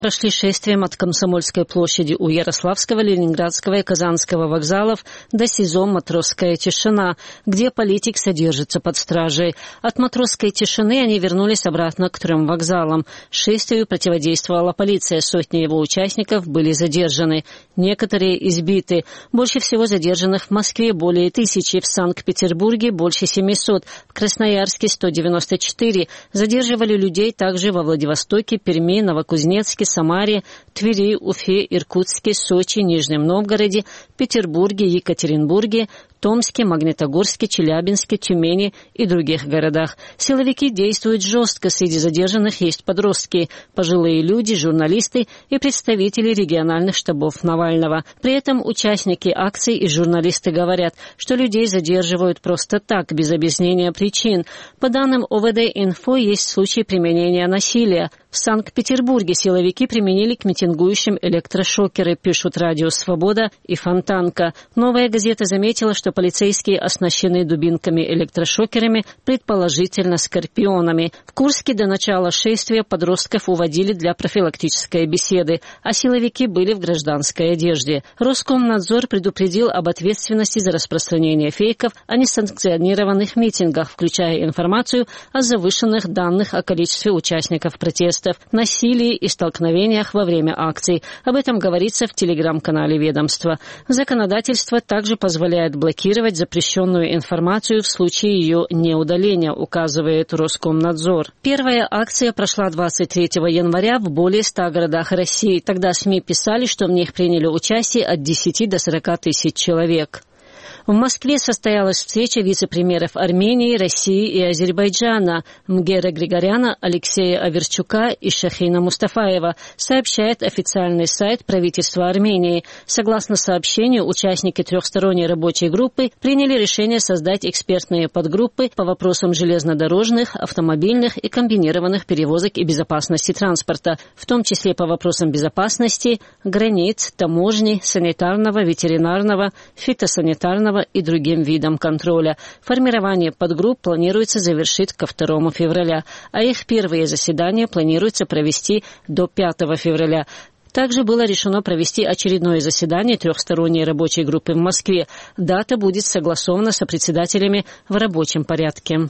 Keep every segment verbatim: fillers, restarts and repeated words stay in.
Прошли шествием от Комсомольской площади у Ярославского, Ленинградского и Казанского вокзалов до СИЗО «Матросская тишина», где политик содержится под стражей. От «Матросской тишины» они вернулись обратно к трем вокзалам. Шествию противодействовала полиция, сотни его участников были задержаны. Некоторые избиты. Больше всего задержанных в Москве более тысячи, в Санкт-Петербурге больше семисот, в Красноярске сто девяносто четыре. Задерживали людей также во Владивостоке, Перми, Новокузнецке, Самаре, Твери, Уфе, Иркутске, Сочи, Нижнем Новгороде, Петербурге, Екатеринбурге, Томске, Магнитогорске, Челябинске, Тюмени и других городах. Силовики действуют жестко. Среди задержанных есть подростки, пожилые люди, журналисты и представители региональных штабов Навального. При этом участники акций и журналисты говорят, что людей задерживают просто так, без объяснения причин. По данным О В Д-Инфо, есть случаи применения насилия. В Санкт-Петербурге силовики применили к митингующим электрошокеры, пишут «Радио Свобода» и «Фонтанка». «Новая газета» заметила, что полицейские оснащены дубинками-электрошокерами, предположительно скорпионами. В Курске до начала шествия подростков уводили для профилактической беседы, а силовики были в гражданской одежде. Роскомнадзор предупредил об ответственности за распространение фейков о несанкционированных митингах, включая информацию о завышенных данных о количестве участников протестов, насилии и столкновениях во время акций. Об этом говорится в телеграм-канале ведомства. Законодательство также позволяет блокировать запрещенную информацию в случае ее неудаления, указывает Роскомнадзор. Первая акция прошла двадцать третьего января в более ста городах России. Тогда СМИ писали, что в них приняли участие от десяти до сорока тысяч человек. В Москве состоялась встреча вице-премьеров Армении, России и Азербайджана Мгера Григоряна, Алексея Аверчука и Шахина Мустафаева, сообщает официальный сайт правительства Армении. Согласно сообщению, участники трехсторонней рабочей группы приняли решение создать экспертные подгруппы по вопросам железнодорожных, автомобильных и комбинированных перевозок и безопасности транспорта, в том числе по вопросам безопасности, границ, таможни, санитарного, ветеринарного, фитосанитарного и другим видам контроля. Формирование подгрупп планируется завершить ко второму февраля, а их первые заседания планируется провести до пятого февраля. Также было решено провести очередное заседание трехсторонней рабочей группы в Москве. Дата будет согласована со председателями в рабочем порядке.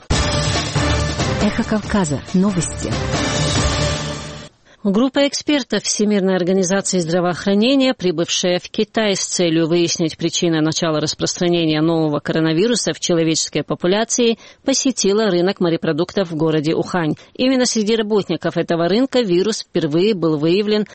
Эхо Кавказа. Новости. Группа экспертов Всемирной организации здравоохранения, прибывшая в Китай с целью выяснить причины начала распространения нового коронавируса в человеческой популяции, посетила рынок морепродуктов в городе Ухань. Именно среди работников этого рынка вирус впервые был выявлен